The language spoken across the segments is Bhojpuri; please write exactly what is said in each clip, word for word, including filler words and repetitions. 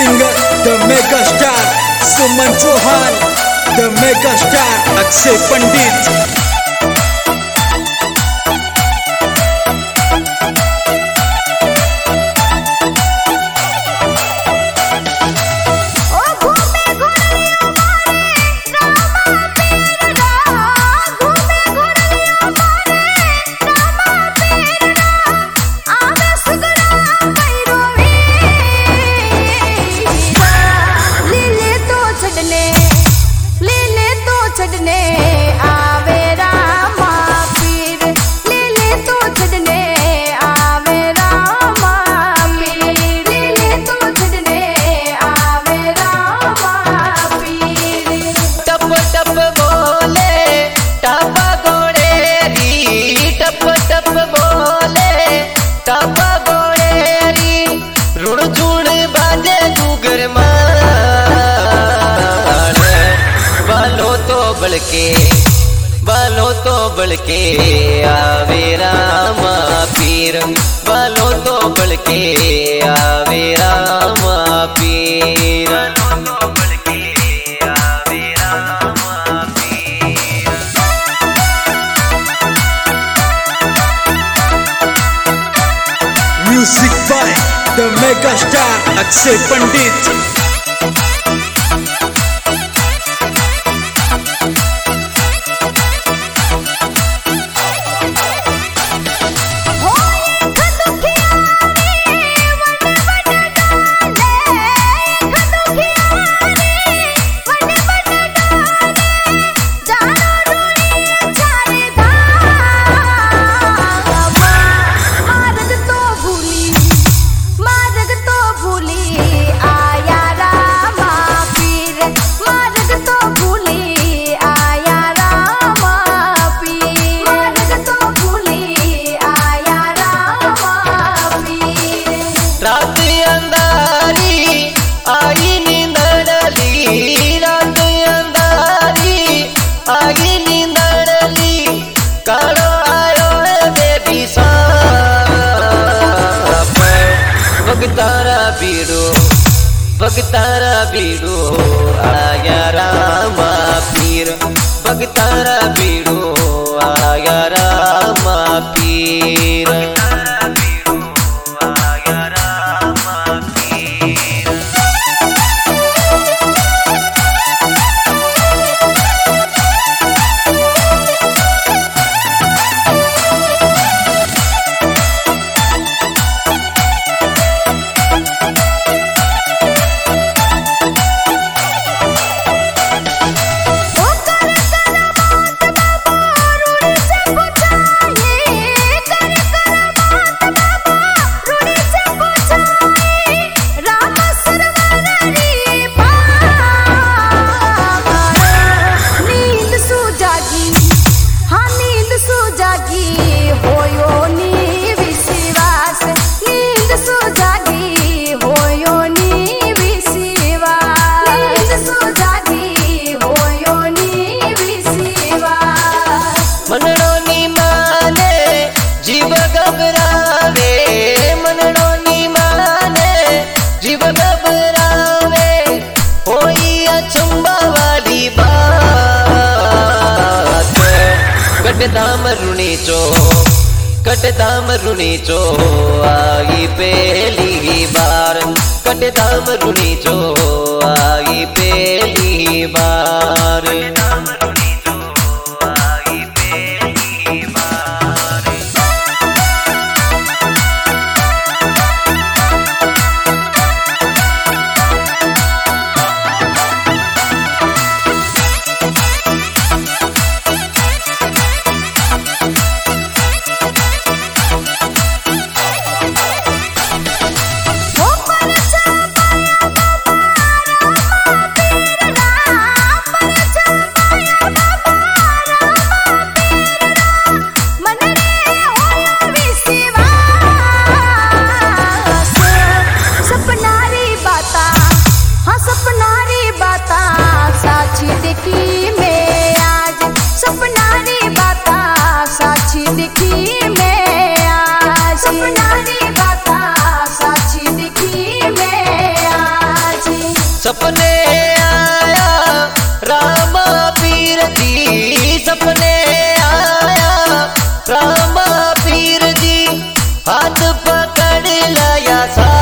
singer, the mega star Suman Chauhan, the mega star Akshay Pandit. छड़ने आवे रामा पीर, ले ले तो छड़ने आवे रामा पीर, ले ले तो छड़ने आवे रामा पीर। टप टप बोले टप गोड़े री, टप टप बोले टप गोड़े री, रुड़ झुड़ बाजे डूगर मार, बालो तो बलके बालो तो बलके आवे रामा पीर, बालो तो बलके आवे रामा पीर, बालो तो बलके आवे रामा पीर। Music by the mega star Akshay Pandit. रात अंधारी आई नींदड़ली, रात अंधारी आई नींदड़ली, कालो आयो है बेबी साप, भगतारा बीड़ो भगतारा बीड़ो आया रामा पीर, भगतारा बीड़ो आया रामा पीर। मनोनी माने जीव घबरावे, मनोनी माने जीव घबरावे, होई अचंबा वाली बात, कटदाम रुणी चो कटदाम रुणी चो आई पहली बार, कटदाम रुणी चो आई पहली बार। ओ पर जा पाया हाथ पकड़ लाया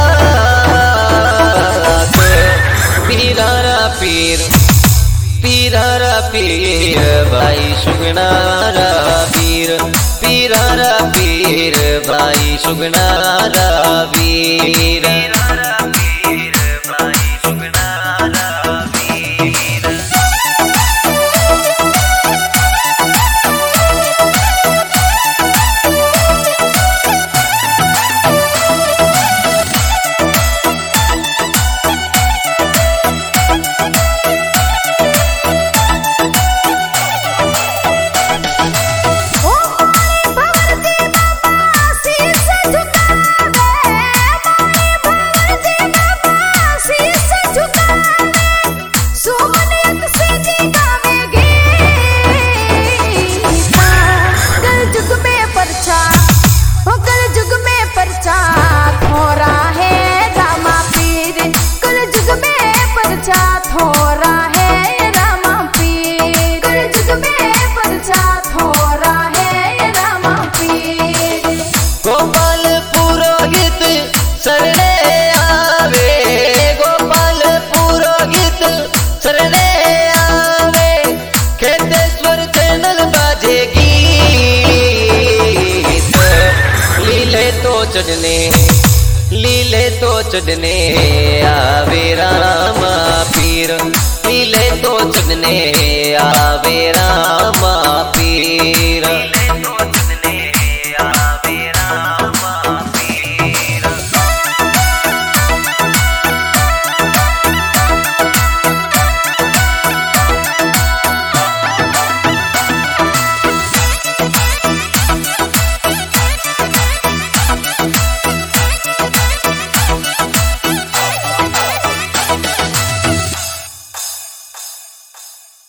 साथ पीरारा पीर पीरारा पीर भाई सुगनारा पीर पीरारा पीर भाई सुगनारा पीर थोड़ा है रामा पीर कल जुग में परचा थोड़ा है रामा पीर गोपाल पुरोहित शरणे आवे गोपाल पुरोहित शरणे आवे खेतेश्वर चैनल बाजेगी लीले तो चढ़ने लीले तो चढ़ने आवे रामा पीर लीले तो चढ़ने आवे रामा पीर।